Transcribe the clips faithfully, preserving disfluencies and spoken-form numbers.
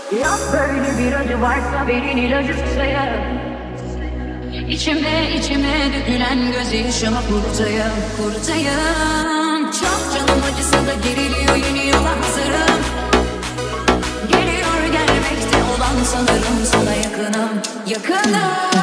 Ya böyle bir acı varsa verin ilacı susaya. İçime içime dökülen gözyaşımı kurtayım, kurtayım. Çok canım acısa da geriliyor, yeni yola hazırım. Geliyor gelmekte olan sanırım, sana yakınım, yakınım.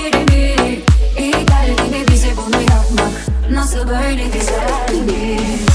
Nasıl böyle güzeldi?